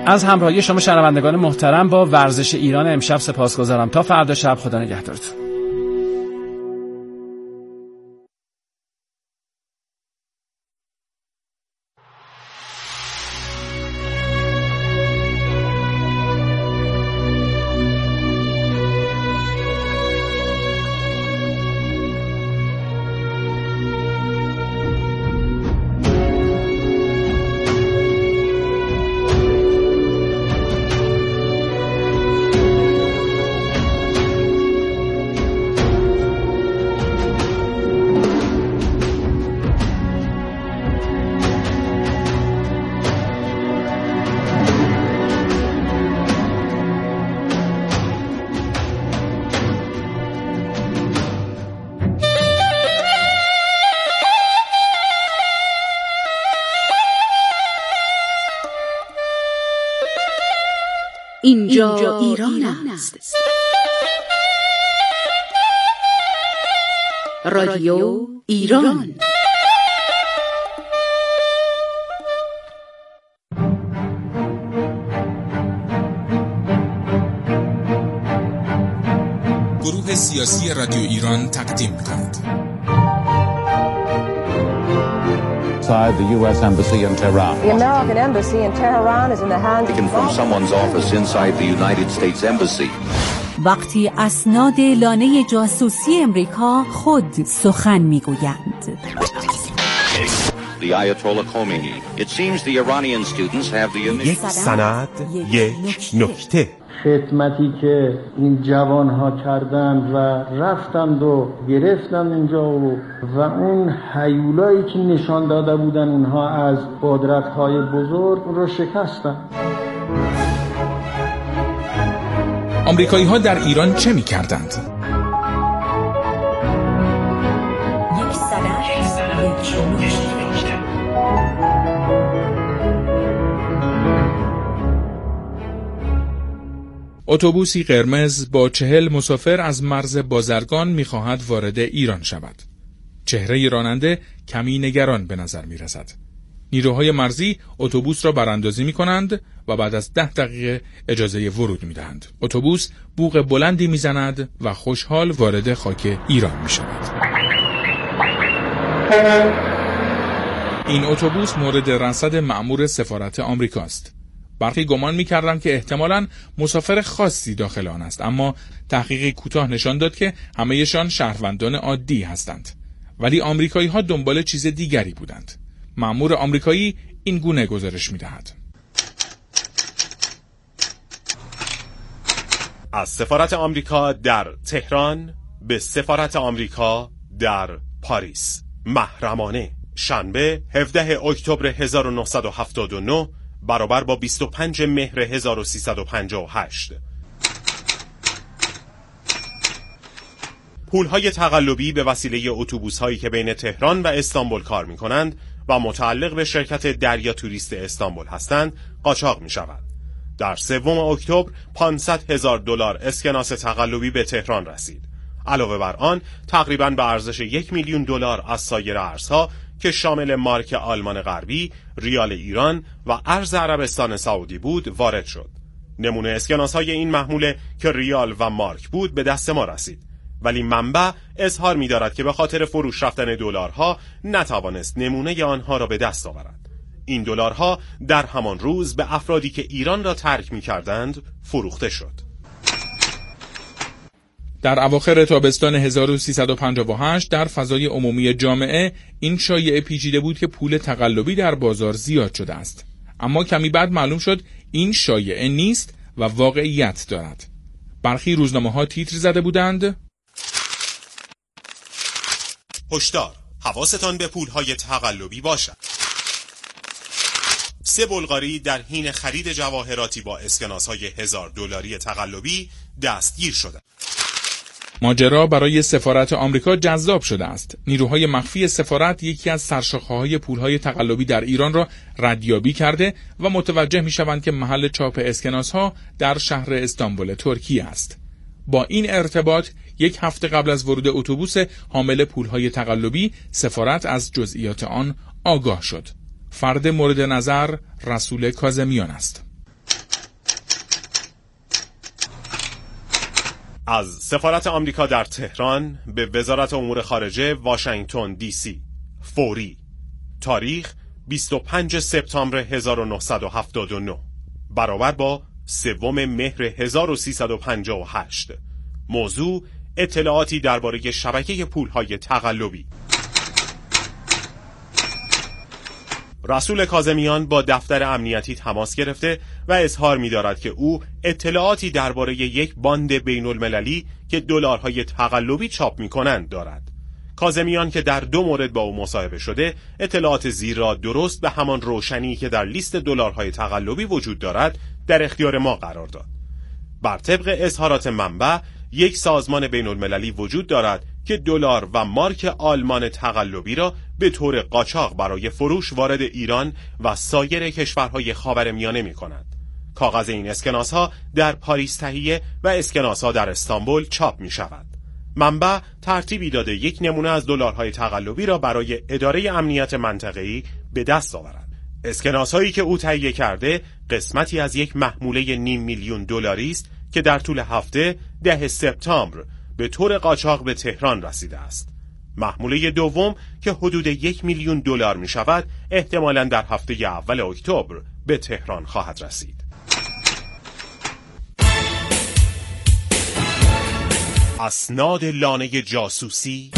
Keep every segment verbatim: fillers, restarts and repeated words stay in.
از همراهی شما شنوندگان محترم با ورزش ایران امشب سپاسگزارم. تا فردا شب، خدا نگهدارتون. اینجا, اینجا ایران است. رادیو ایران. گروه سیاسی رادیو ایران تقدیم می‌کند. The U S Embassy in Tehran. The American Embassy in Tehran is in the hands Taken from someone's office inside the United States Embassy. وقتی اسناد لانه جاسوسی امریکا خود سخن میگویند. The Ayatollah Khomeini. It seems the Iranian students have the یک سند، یک نکته. خدمتی که این جوانها کردند و رفتند و گرفتند اینجا و و اون هیولایی که نشان داده بودن اونها از قدرت‌های بزرگ رو شکستند. آمریکایی‌ها در ایران چه می‌کردند؟ یک سند، یک نکته. اتوبوسی قرمز با چهل مسافر از مرز بازرگان می‌خواهد وارد ایران شود. چهره راننده کمی نگران به نظر می‌رسد. نیروهای مرزی اتوبوس را براندازی می‌کنند و بعد از ده دقیقه اجازه ورود می‌دهند. اتوبوس بوق بلندی می‌زند و خوشحال وارد خاک ایران می‌شود. این اتوبوس مورد رصد مأمور سفارت آمریکاست. برخی گمان می‌کردند که احتمالاً مسافر خاصی داخل آن است، اما تحقیقی کوتاه نشان داد که همه‌شان شهروندان عادی هستند. ولی آمریکایی‌ها دنبال چیز دیگری بودند. مأمور آمریکایی این گونه گزارش می‌دهد: از سفارت آمریکا در تهران به سفارت آمریکا در پاریس، محرمانه، شنبه هفدهم اکتبر هزار و نهصد و هفتاد و نه برابر با بیست و پنجم مهر هزار و سیصد و پنجاه و هشت. پولهای تقلبی به وسیله اتوبوس‌هایی که بین تهران و استانبول کار می‌کنند و متعلق به شرکت دریا توریست استانبول هستند قاچاق می‌شود. در سوم اکتبر پانصد هزار دلار اسکناس تقلبی به تهران رسید. علاوه بر آن تقریباً به ارزش یک میلیون دلار از سایر ارزها که شامل مارک آلمان غربی، ریال ایران و ارز عربستان سعودی بود وارد شد. نمونه اسکناس‌های این محموله که ریال و مارک بود به دست ما رسید، ولی منبع اظهار می‌دارد که به خاطر فروش رفتن دلارها نتوانست نمونه آنها را به دست آورد. این دلارها در همان روز به افرادی که ایران را ترک می‌کردند فروخته شد. در اواخر تابستان هزار و سیصد و پنجاه و هشت در فضای عمومی جامعه این شایعه پیچیده بود که پول تقلبی در بازار زیاد شده است. اما کمی بعد معلوم شد این شایعه نیست و واقعیت دارد. برخی روزنامه‌ها تیتر زده بودند: هشدار، حواستان به پولهای تقلبی باشد. سه بلغاری در حین خرید جواهراتی با اسکناس‌های هزار دلاری تقلبی دستگیر شدند. ماجرا برای سفارت آمریکا جذاب شده است. نیروهای مخفی سفارت یکی از سرشاخه‌های پولهای تقلبی در ایران را ردیابی کرده و متوجه می‌شوند که محل چاپ اسکناس‌ها در شهر استانبول ترکیه است. با این ارتباط یک هفته قبل از ورود اتوبوس حامل پولهای تقلبی سفارت از جزئیات آن آگاه شد. فرد مورد نظر رسول کاظمیان است. از سفارت آمریکا در تهران به وزارت امور خارجه واشنگتن دی سی فوری. تاریخ بیست و پنجم سپتامبر هزار و نهصد و هفتاد و نه برابر با سوم مهر هزار و سیصد و پنجاه و هشت. موضوع اطلاعاتی درباره شبکه پولهای تقلبی. رسول کاظمیان با دفتر امنیتی تماس گرفته و اظهار می‌دارد که او اطلاعاتی درباره یک باند بین المللی که دلارهای تقلبی چاپ می‌کنند دارد. کاظمیان که در دو مورد با او مصاحبه شده، اطلاعات زیر را درست به همان روشنی که در لیست دلارهای تقلبی وجود دارد در اختیار ما قرار داد. بر طبق اظهارات منبع، یک سازمان بین المللی وجود دارد که دلار و مارک آلمان تقلبی را به طور قاچاق برای فروش وارد ایران و سایر کشورهای خاورمیانه می‌کند. کاغذ این اسکناس‌ها در پاریس تهیه و اسکناس‌ها در استانبول چاپ می‌شود. منبع ترتیبی داده یک نمونه از دلارهای تقلبی را برای اداره امنیت منطقه‌ای به دست آورد. اسکناس‌هایی که او تهیه کرده قسمتی از یک محموله نیم میلیون دلاری است که در طول هفته ده سپتامبر به طور قاچاق به تهران رسیده است. محموله دوم که حدود یک میلیون دلار می شود احتمالاً در هفته اول اکتبر به تهران خواهد رسید. اسناد لانه جاسوسی،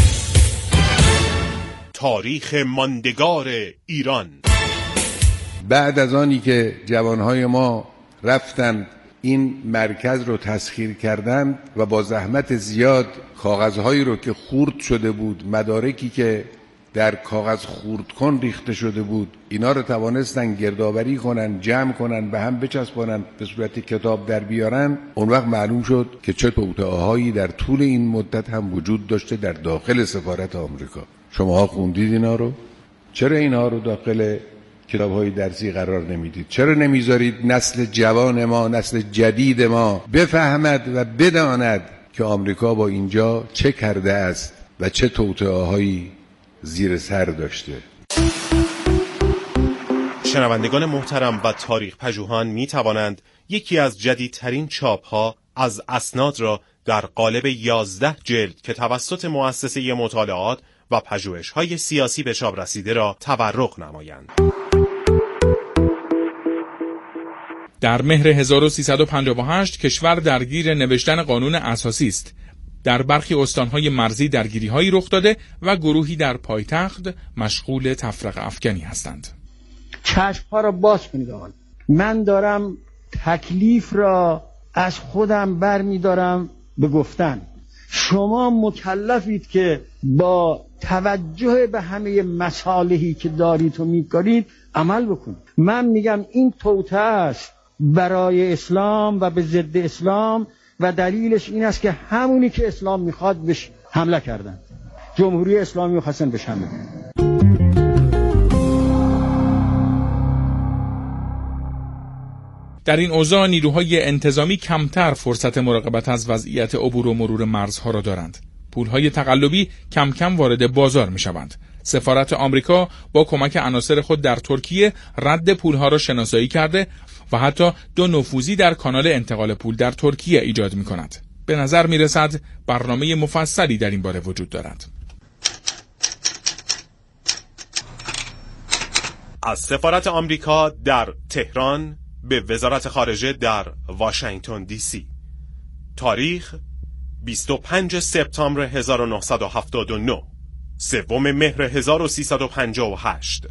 تاریخ ماندگار ایران. بعد از آنی که جوانهای ما رفتند این مرکز رو تسخیر کردند و با زحمت زیاد کاغذهایی رو که خورد شده بود، مدارکی که در کاغذ خورد کن ریخته شده بود، اینا رو توانستن گردآوری کنن، جمع کنن، به هم بچسبونن، به صورت کتاب در بیارن. اون وقت معلوم شد که چه توطئه‌هایی در طول این مدت هم وجود داشته در داخل سفارت آمریکا. شماها خوندید اینا رو؟ چرا اینا رو داخل کتاب‌های درسی قرار نمیدید؟ چرا نمیذارید نسل جوان ما، نسل جدید ما بفهمد و بداند که آمریکا با اینجا چه کرده است و چه توطئه‌هایی زیر سر داشته؟ شنوندگان محترم و تاریخ پژوهان می توانند یکی از جدیدترین چاپ‌ها از اسناد را در قالب یازده جلد که توسط مؤسسه مطالعات و پژوهش‌های سیاسی به چاپ رسیده را تورق نمایند. در مهر هزار و سیصد و پنجاه و هشت کشور درگیر نوشتن قانون اساسی است. در برخی استانهای مرزی درگیری‌هایی رخ داده و گروهی در پایتخت مشغول تفرقه افکنی هستند. چشم‌ها را باز کنید آقایان. من دارم تکلیف را از خودم برمی‌دارم به گفتن. شما مکلفید که با توجه به همه مصالحی که دارید و می‌کنید عمل بکنید. من میگم این توطئه است برای اسلام و به ضد اسلام و دلیلش این است که همونی که اسلام میخواد بهش حمله کردن. جمهوری اسلامی میخواستن بهش حمله کنن. در این اوضاع نیروهای انتظامی کمتر فرصت مراقبت از وضعیت عبور و مرور مرزها را دارند. پولهای تقلبی کم کم وارد بازار میشوند. سفارت آمریکا با کمک عناصر خود در ترکیه رد پولها را شناسایی کرده و حتی دو نفوذی در کانال انتقال پول در ترکیه ایجاد می کند. به نظر می رسد برنامه مفصلی در این باره وجود دارد. از سفارت آمریکا در تهران به وزارت خارجه در واشنگتن دی سی. تاریخ بیست و پنجم سپتامبر هزار و نهصد و هفتاد و نه، سوم مهر هزار و سیصد و پنجاه و هشت.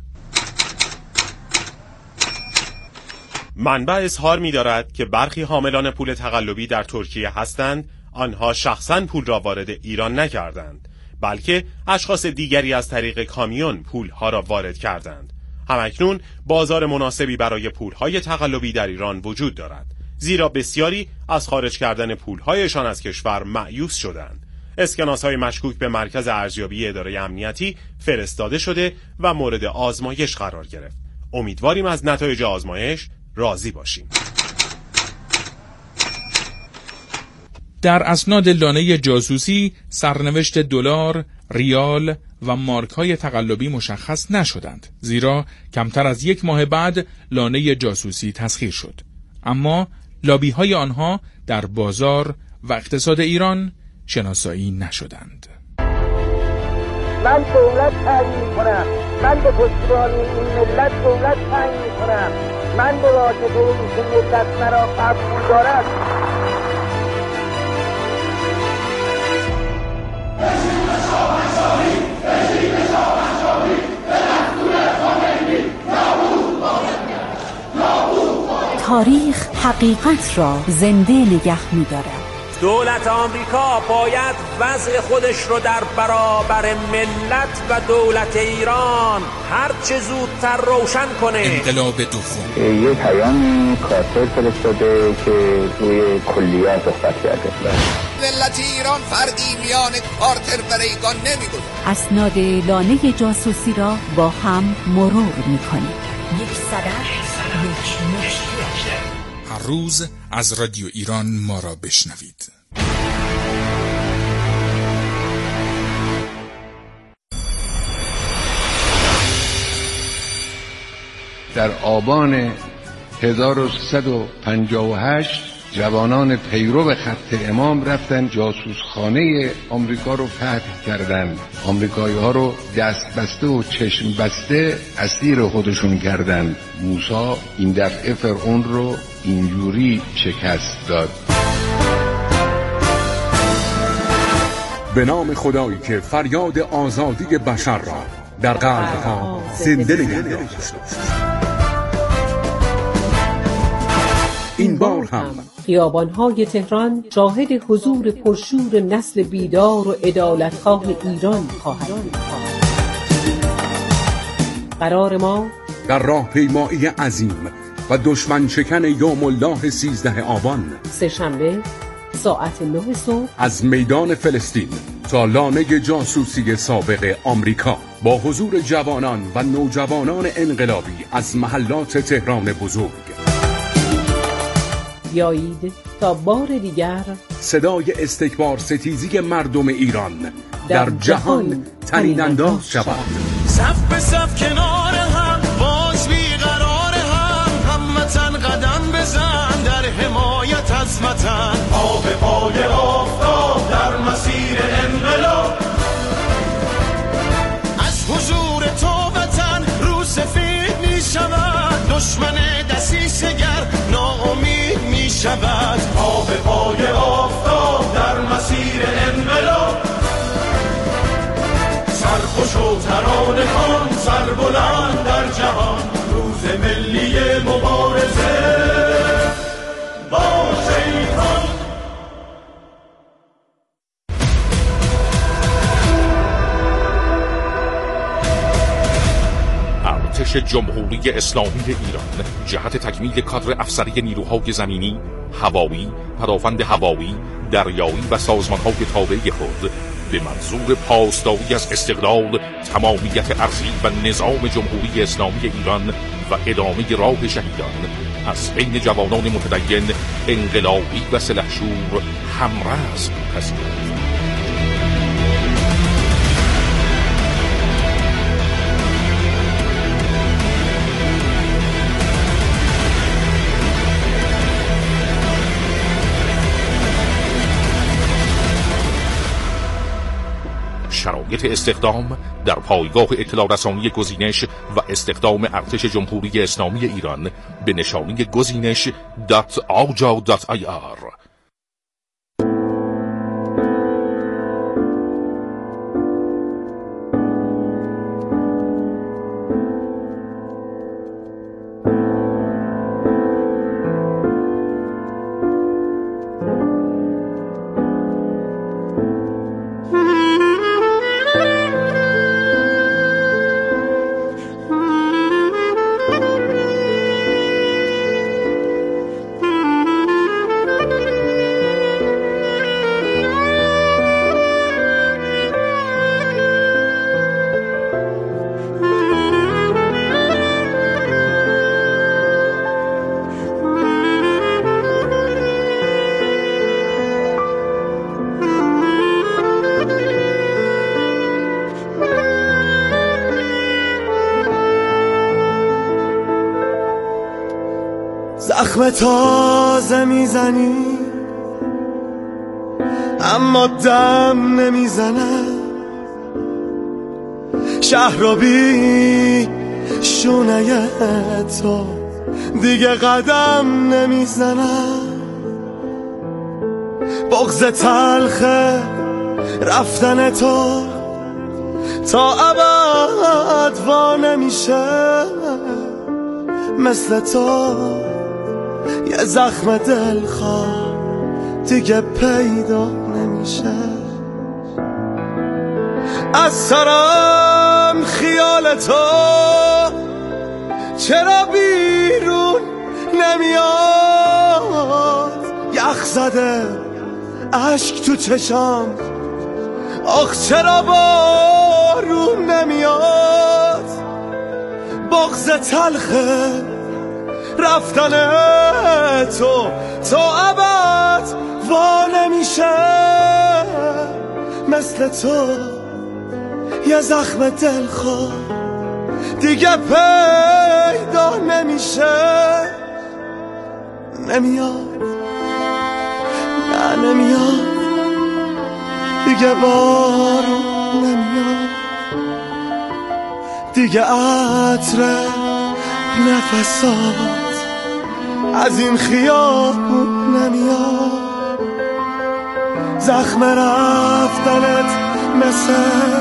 منبع اظهار می‌دارد که برخی حاملان پول تقلبی در ترکیه هستند. آنها شخصاً پول را وارد ایران نکردند، بلکه اشخاص دیگری از طریق کامیون پولها را وارد کردند. همکنون بازار مناسبی برای پولهای تقلبی در ایران وجود دارد، زیرا بسیاری از خارج کردن پولهایشان از کشور مایوس شدند. اسکناس‌های مشکوک به مرکز ارزیابی اداره امنیتی فرستاده شده و مورد آزمایش قرار گرفت. امیدواریم از نتایج آزمایش راضی باشیم. در اسناد لانه جاسوسی سرنوشت دلار، ریال و مارک‌های تقلبی مشخص نشدند، زیرا کمتر از یک ماه بعد لانه جاسوسی تسخیر شد. اما لابی‌های آنها در بازار و اقتصاد ایران شناسایی نشدند. من دولت تعیین کنم، من به پشتیبانی این ملت دولت تعیین کنم، من به واسطه این که ملت مرا قبول دارد. تاریخ حقیقت را زنده نگه می‌دارد. دولت آمریکا باید وضع خودش رو در برابر ملت و دولت ایران هر چه زودتر روشن کنه. انقلاب دوم یه پیام کارتر فرستاده که روی کلیات صحبت کرده. ملت ایران فردی میان کارتر و ریگان نمیگذاره. اسناد لانه جاسوسی را با هم مرور می‌کنیم. یک صدف، یک مشتی. هر روز از رادیو ایران ما را بشنوید. در آبان هزار و سیصد و پنجاه و هشت جوانان پیرو خط امام رفتن جاسوسخانه آمریکا رو فتح کردند. آمریکایی ها رو دست بسته و چشم بسته اسیر خودشون کردند. موسی این دفعه فرعون رو اینجوری شکست داد. به نام خدایی که فریاد آزادی بشر را در قلب‌ها زنده نگه داشت. این بار هم خیابان‌های تهران شاهد حضور پرشور نسل بیدار و عدالتخواه ایران خواهد بود. قرار ما در راهپیمایی عظیم و دشمن شکن یوم الله سیزده آبان سه‌شنبه ساعت نه صبح از میدان فلسطین تا لانه جاسوسی سابق آمریکا با حضور جوانان و نوجوانان انقلابی از محلات تهران بزرگ. بیایید تا بار دیگر صدای استکبار ستیزی مردم ایران در, در جهان طنین انداز شود. صف به صف کنار هم باز بیقرار هم هموطن قدم بزن در حمایت از وطن. پا به پای آفتاب در مسیر انقلاب از حضور تو وطن رو سفید می شود. دشمن دسیسه گر ناامید می شود. پا به پای آفتاب در مسیر انقلاب سرخوش و ترانه خوان سر بلند در جهان. روز ملی مبارزه با شیطان. ارتش جمهوری اسلامی ایران جهت تکمیل کادر افسری نیروهای زمینی، هوایی، پدافند هوایی، دریایی و سازمان‌های تابع خود به منظور پاسداری از استقلال، تمامیت ارضی و نظام جمهوری اسلامی ایران و ادامه راه شهیدان از بین جوانان متدین، انقلابی و سلحشور همرزم پذیرد. شرایط استخدام در پایگاه اطلاع رسانی گزینش و استخدام ارتش جمهوری اسلامی ایران به نشانی گزینش دات آجا دات آی آر. زخم تازه میزنی اما دم نمیزنه، شهر رو بی شونه تو دیگه قدم نمیزنه. بغض تلخه رفتن تو تا ابد وا نمیشه، مثل تو یه زخم دلخواه دیگه پیدا نمیشه. از سرم خیال تو چرا بیرون نمیاد، یخ زده عشق تو چشام، آخ چرا بارون نمیاد. بغض تلخه رفتن تو تا ابد وا نمیشه، مثل تو یه زخم دلخواه دیگه پیدا نمیشه. نمیاد، نه نمیاد دیگه، بارون نمیاد دیگه، عطر نفسات از این خیابون نمیاد. زخم رفتنت مثل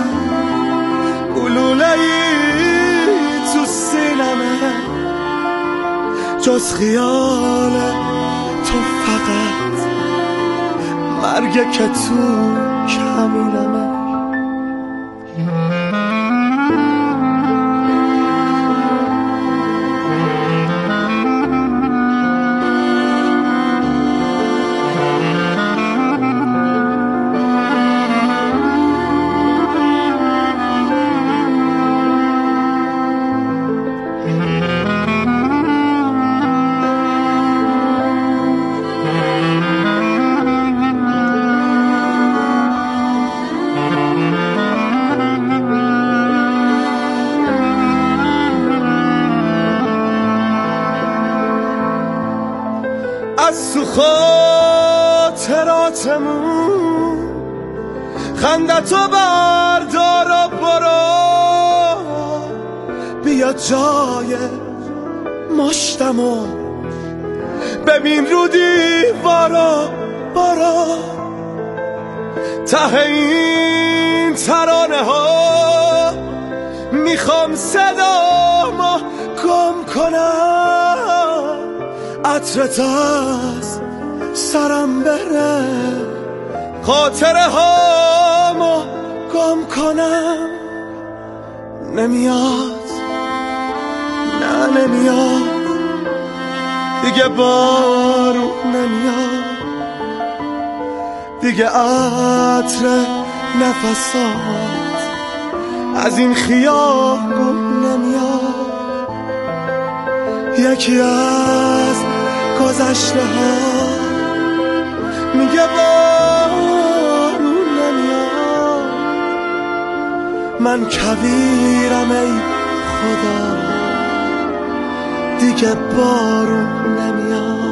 گلوله‌ای تو سینمه، جز خیال تو فقط مرگه که تو کمینمه. از تو خاطراتمون خندتو بردار و برو، بیا جای مشتمو ببین رو دیوارا، برو ته این ترانه ها میخوام صدامو گم کنم، عطرت از سرم بره خاطره هامو گم کنم. نمیاد، نه نمیاد دیگه، بارون نمیاد دیگه، عطر نفسات از این خیابون نمیاد. یکی از گذشته ها میگه بارون نمیاد، من کویرم ای خدا دیگه بارون نمیاد.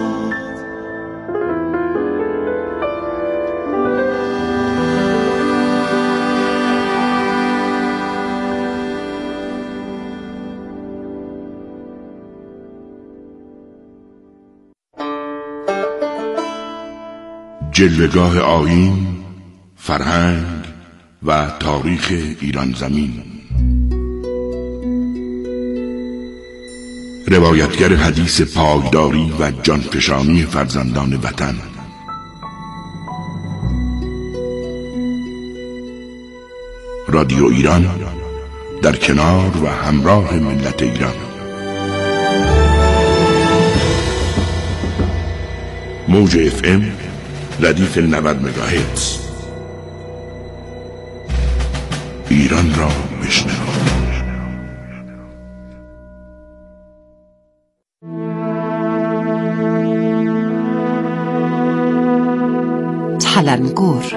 جلوه‌گاه آیین، فرهنگ و تاریخ ایران زمین. روایتگر حدیث پایداری و جانفشانی فرزندان وطن. رادیو ایران در کنار و همراه ملت ایران. موج اف ام ردیف نود مگاهرتز. ایران را بشنو. تلنگر.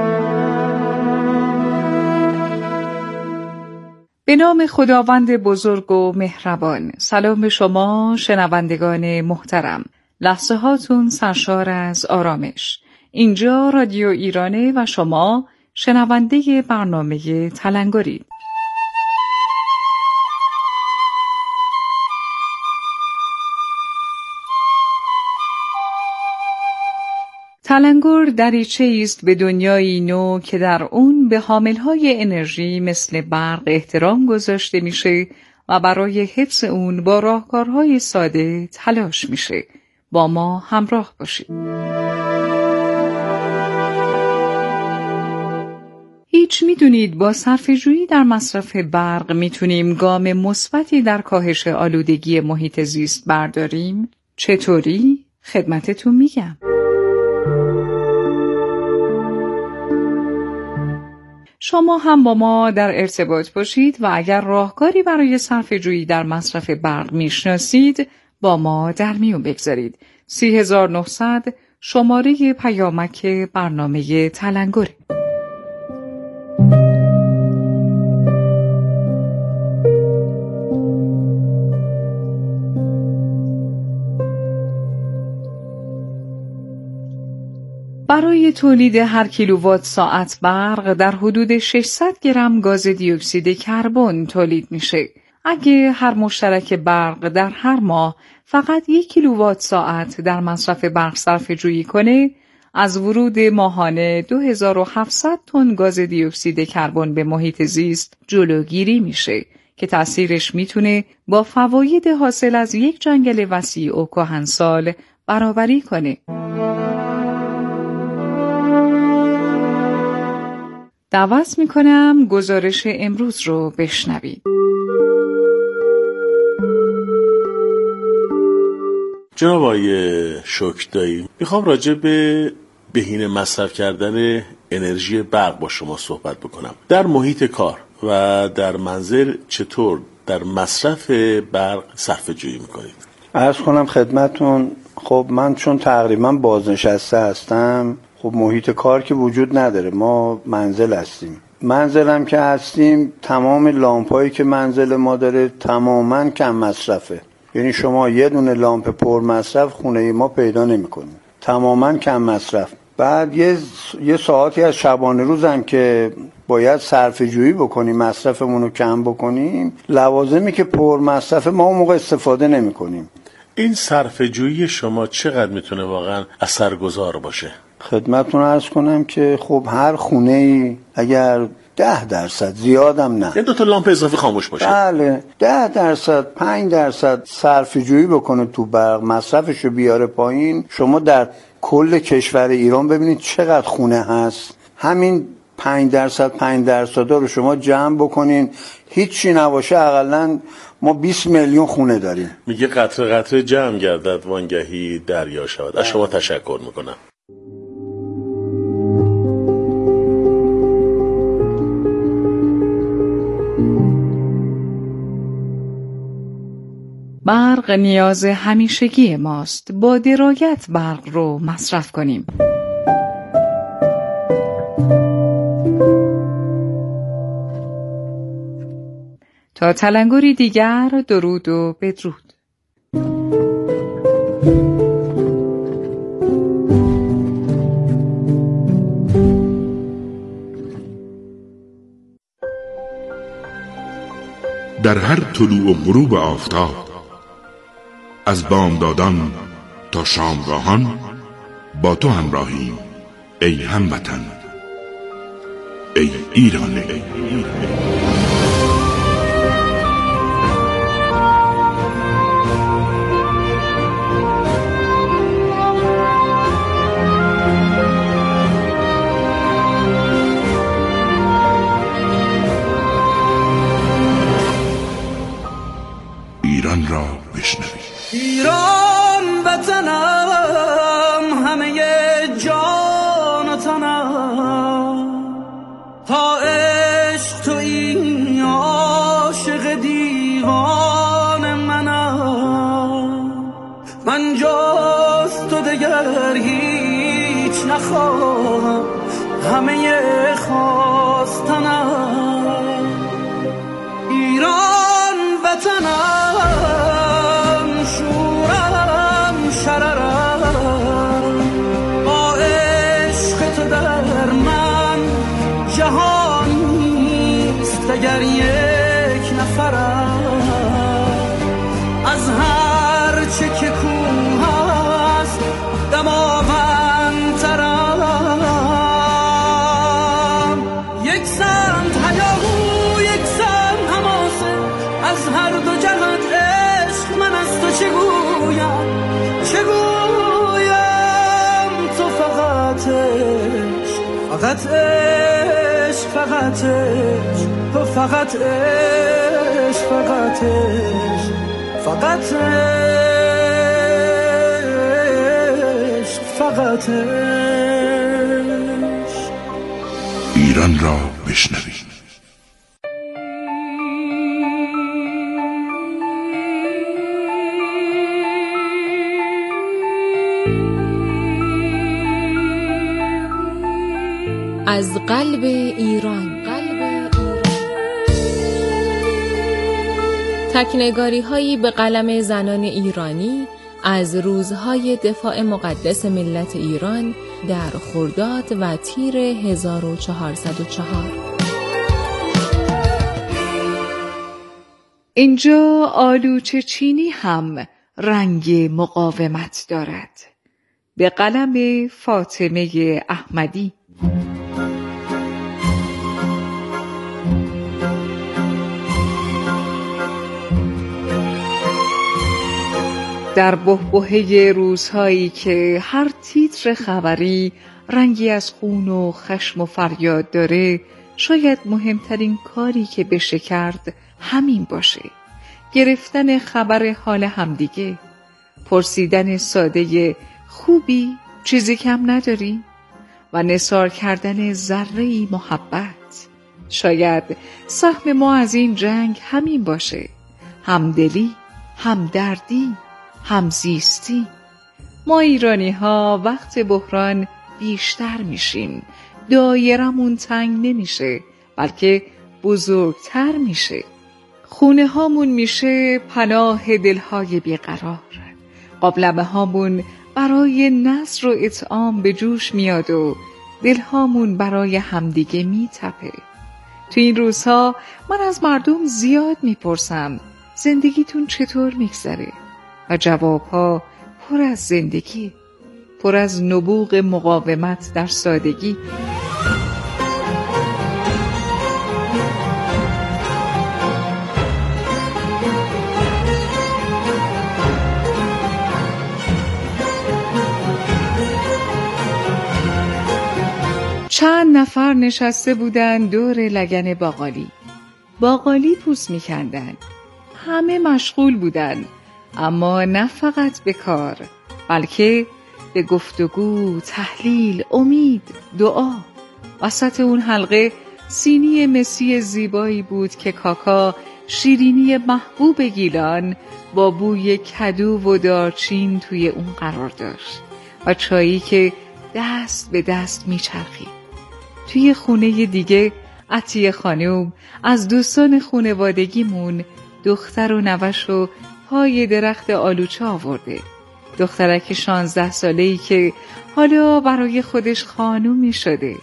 به نام خداوند بزرگ و مهربان. سلام به شما شنوندگان محترم. لحظه هاتون سرشار از آرامش. اینجا رادیو ایرانه و شما شنونده برنامه تلنگرید. تلنگر دریچه است به دنیایی نو که در اون به حاملهای انرژی مثل برق احترام گذاشته میشه و برای حفظ اون با راهکارهای ساده تلاش میشه. با ما همراه باشید. هیچ میدونید با صرفه‌جویی در مصرف برق میتونیم گام مثبتی در کاهش آلودگی محیط زیست برداریم؟ چطوری؟ خدمتتون میگم. شما هم با ما در ارتباط باشید و اگر راهکاری برای صرفه‌جویی در مصرف برق میشناسید با ما در میون بگذارید. سی هزار و نهصد شماره پیامک برنامه تلنگر. برای تولید هر کیلووات ساعت برق در حدود ششصد گرم گاز دی اکسید کربن تولید میشه. اگه هر مشترک برق در هر ماه فقط یک کیلووات ساعت در مصرف برق صرفه‌جویی کنه، از ورود ماهانه دو هزار و هفتصد تن گاز دی اکسید کربن به محیط زیست جلوگیری میشه که تأثیرش میتونه با فواید حاصل از یک جنگل وسیع و کهنسال برابری کنه. دعوت میکنم گزارش امروز رو بشنوید. جناب آقای شکردایی، میخوام راجع به بهینه مصرف کردن انرژی برق با شما صحبت بکنم. در محیط کار و در منزل چطور در مصرف برق صرفه جویی میکنید؟ عرض کنم خدمتون، خب من چون تقریبا بازنشسته هستم، خب محیط کار که وجود نداره، ما منزل هستیم. منزل هم که هستیم تمام لامپایی که منزل ما داره تماما کم مصرفه. یعنی شما یه دونه لامپ پر مصرف خونه ما پیدا نمی کنید، تماما کم مصرف. بعد یه, یه ساعتی از شبانه روز هم که باید صرفه جویی بکنیم، مصرفمون رو کم بکنیم، لوازمی که پر مصرف ما اون موقع استفاده نمی کنیم. این صرفه جویی شما چقدر میتونه واقعا اثرگذار باشه؟ خدمتتون عرض کنم که خب هر خونه‌ای اگر ده درصد، زیادم نه، یه دو تا لامپ اضافی خاموش باشه، بله ده درصد پنج درصد صرفه جویی بکنه تو برق، مصرفشو بیاره پایین، شما در کل کشور ایران ببینید چقدر خونه هست. همین پنج درصد پنج درصد رو شما جمع بکنین، هیچی نباشه، اقلن ما بیست میلیون خونه داریم. میگه قطره قطره جمع گردد وانگهی دریا شود. از شما تشکر میکنم. برق نیاز همیشگی ماست. با درایت برق رو مصرف کنیم. تا تلنگری دیگر، درود و بدرود. در هر طلوع و غروب آفتاب، از بامدادان تا شامگاهان، با تو همراهیم ای هموطن، ای ایران. ایران را بشنوید. ایران وطنم، همه جان و تنم، تا عشق تو این عاشق دیوان منم. من جز تو دگر هیچ نخواهم، همه خواستنم. ایران وطنم، شورم شررم، با عشق فقط عشق، فقط عشق، تو فقط عشق، فقط عشق، فقط عشق، فقط عشق. ایران را بشنوید. از قلب ایران، قلب ایران. تکنگاری هایی به قلم زنان ایرانی از روزهای دفاع مقدس ملت ایران در خرداد و تیر هزار و چهارصد و چهار. اینجا آلوچه چینی هم رنگ مقاومت دارد. به قلم فاطمه احمدی. در بحبوحه روزهایی که هر تیتر خبری رنگی از خون و خشم و فریاد داره، شاید مهمترین کاری که بشه کرد همین باشه: گرفتن خبر حال همدیگه، پرسیدن ساده خوبی، چیزی کم نداری؟ و نثار کردن ذره‌ای محبت. شاید سهم ما از این جنگ همین باشه: همدلی، همدردی، همزیستی. ما ایرانی ها وقت بحران بیشتر میشیم، دایرمون تنگ نمیشه بلکه بزرگتر میشه. خونه هامون میشه پناه دلهای بیقرار، قابلمه هامون برای نصر و اطعام به جوش میاد و دلهامون برای همدیگه میتپه. تو این روزها من از مردم زیاد میپرسم زندگیتون چطور میگذره؟ و جوابها پر از زندگی، پر از نبوغ مقاومت در سادگی. چند نفر نشسته بودن دور لگن باقالی. باقالی پوست می‌کندن. همه مشغول بودن، اما نه فقط به کار، بلکه به گفتگو، تحلیل، امید، دعا. وسط اون حلقه سینی مسی زیبایی بود که کاکا، شیرینی محبوب گیلان، با بوی کدو و دارچین توی اون قرار داشت و چایی که دست به دست میچرخید. توی خونه دیگه عطیه خانم از دوستان خانوادگیمون دختر و نوشو پای درخت آلوچه آورده. دخترک شانزده ساله‌ای که حالا برای خودش خانومی شده.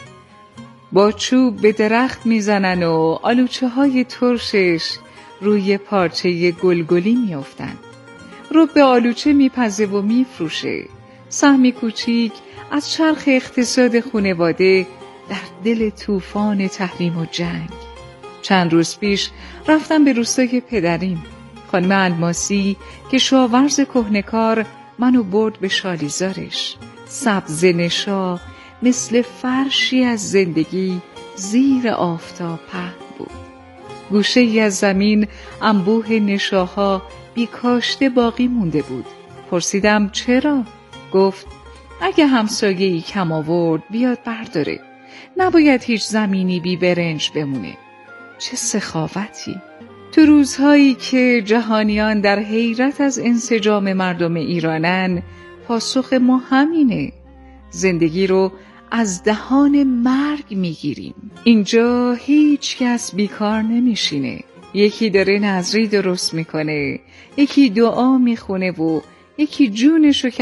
با چوب به درخت میزنن و آلوچه های ترشش روی پارچه گلگلی میافتن. رو به آلوچه میپزه و میفروشه. سهمی کوچیک از چرخ اقتصاد خانواده در دل طوفان تحریم و جنگ. چند روز پیش رفتم به روستای پدریم. خانم الماسی که شاورز کهنکار منو برد به شالیزارش. سبز نشا مثل فرشی از زندگی زیر آفتاب پهن بود. گوشه ای از زمین انبوه نشاها بی کاشته باقی مونده بود. پرسیدم چرا؟ گفت اگه همسایه‌ای کم آورد بیاد برداره. نباید هیچ زمینی بی برنج بمونه. چه سخاوتی! تو روزهایی که جهانیان در حیرت از انسجام مردم ایرانن، پاسخ ما همینه: زندگی رو از دهان مرگ میگیریم. اینجا هیچ کس بیکار نمیشینه. یکی داره نظری درست میکنه، یکی دعا میخونه و یکی جونشو